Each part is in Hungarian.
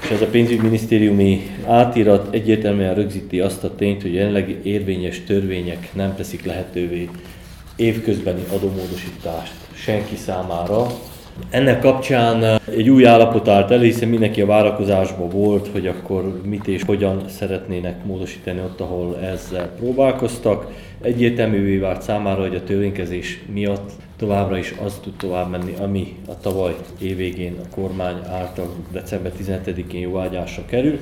És ez a pénzügyminisztériumi átirat egyértelműen rögzíti azt a tényt, hogy jelenleg érvényes törvények nem teszik lehetővé évközbeni adómódosítást senki számára. Ennek kapcsán egy új állapot állt elő, hiszen mindenki a várakozásban volt, hogy akkor mit és hogyan szeretnének módosítani ott, ahol ezzel próbálkoztak. Egyértelművé vált számára, hogy a törvénykezés miatt továbbra is az tud tovább menni, ami a tavaly évvégén a kormány által december 17-én jóváhagyásra került.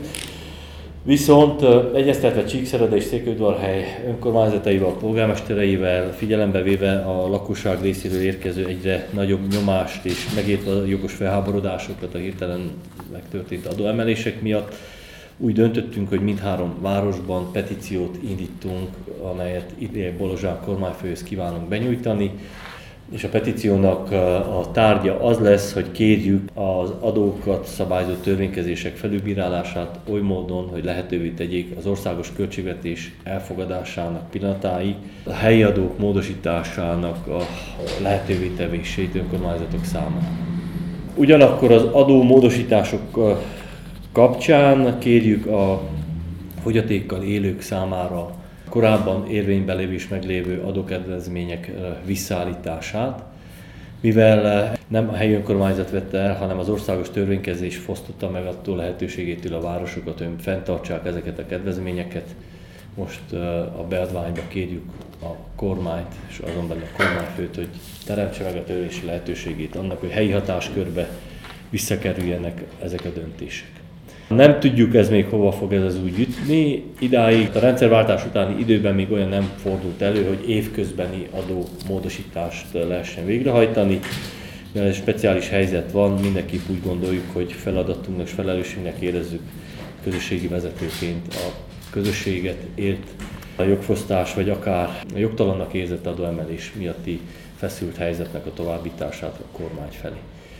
Viszont egyeztetve Csíkszereda és Székelyudvarhely önkormányzataival, polgármestereivel, figyelembe véve a lakosság részéről érkező egyre nagyobb nyomást és megértve a jogos felháborodásokat a hirtelen megtörtént adóemelések miatt, úgy döntöttünk, hogy mindhárom városban petíciót indítunk, amelyet Illyei Balozsán kormányfőhöz kívánunk benyújtani. És a petíciónak a tárgya az lesz, hogy kérjük az adókat szabályozó törvénykezések felülbírálását oly módon, hogy lehetővé tegyék az országos költségvetés elfogadásának pillanatáig a helyi adók módosításának a lehetővé tevését önkormányzatok számára. Ugyanakkor az adó módosítások kapcsán kérjük a fogyatékkal élők számára korábban érvényben lévő és meglévő adókedvezmények visszaállítását, mivel nem a helyi önkormányzat vette el, hanem az országos törvénykezés fosztotta meg attól lehetőségétől a városokat, hogy fenntartsák ezeket a kedvezményeket. Most a beadványba kérjük a kormányt, és azon belül a kormányfőt, hogy teremtse meg a törvési lehetőségét annak, hogy helyi hatáskörbe visszakerüljenek ezek a döntések. Nem tudjuk, ez még hova fog ez az úgy jutni. Idáig a rendszerváltás utáni időben még olyan nem fordult elő, hogy évközbeni adómódosítást lehessen végrehajtani. Mivel egy speciális helyzet van, mindenképp úgy gondoljuk, hogy feladatunknak és felelősségnek érezzük közösségi vezetőként a közösséget ért a jogfosztás, vagy akár a jogtalannak érzett adóemelés miatti feszült helyzetnek a továbbítását a kormány felé.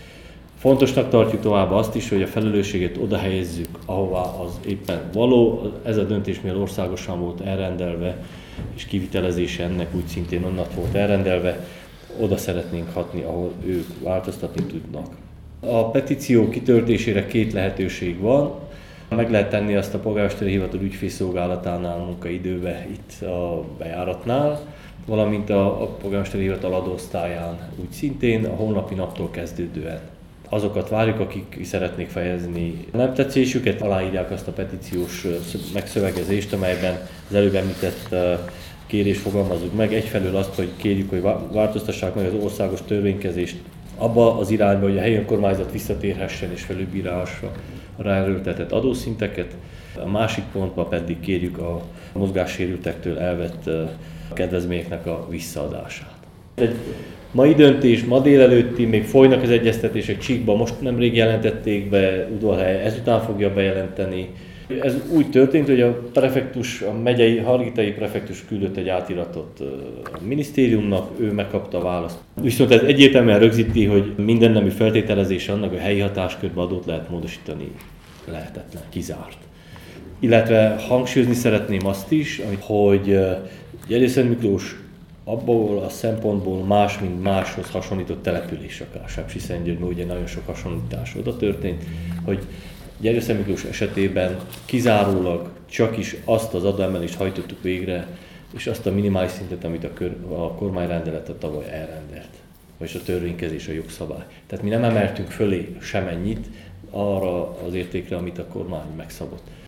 Fontosnak tartjuk tovább azt is, hogy a felelősséget oda helyezzük, ahová az éppen való. Ez a döntés, mivel országosan volt elrendelve, és kivitelezése ennek úgy szintén onnan volt elrendelve, oda szeretnénk hatni, ahol ők változtatni tudnak. A petíció kitöltésére két lehetőség van. Meg lehet tenni azt a polgármesteri hivatal ügyfélszolgálatánál munkaidőbe itt a bejáratnál, valamint a polgármesteri hivatal adóosztályán úgy szintén a holnapi naptól kezdődően. Azokat várjuk, akik szeretnék fejezni nem tetszésüket, aláírják azt a petíciós megszövegezést, amelyben az előbb említett kérést fogalmazzuk meg. Egyfelől azt, hogy kérjük, hogy változtassák meg az országos törvénykezést abba az irányba, hogy a helyi önkormányzat visszatérhessen és felülbírálhassa a ráerőltetett adószinteket. A másik pontban pedig kérjük a mozgássérültektől elvett kedvezményeknek a visszaadását. Egy mai döntés, ma délelőtti, még folynak az egyeztetések Csíkban, most nemrég jelentették be, Udvarhely ezután fogja bejelenteni. Ez úgy történt, hogy a prefektus, a megyei, hargitai prefektus küldött egy átiratot a minisztériumnak, ő megkapta a választ. Viszont ez egyértelműen rögzíti, hogy minden nemű feltételezés annak, hogy helyi hatáskörbe adót lehet módosítani, lehetetlen, kizárt. Illetve hangsúlyozni szeretném azt is, hogy Gyergyőszent Miklós abból a szempontból más, mint máshoz hasonlított település, akár Sepsiszentgyörgyben, ugye nagyon sok hasonlítás oda történt, hogy Gyergyőszent Miklós esetében kizárólag csak is azt az adóemelést hajtottuk végre, és azt a minimális szintet, amit a kormányrendelet a tavaly elrendelt, vagyis a törvénykezés, a jogszabály. Tehát mi nem emeltünk fölé semennyit arra az értékre, amit a kormány megszabott.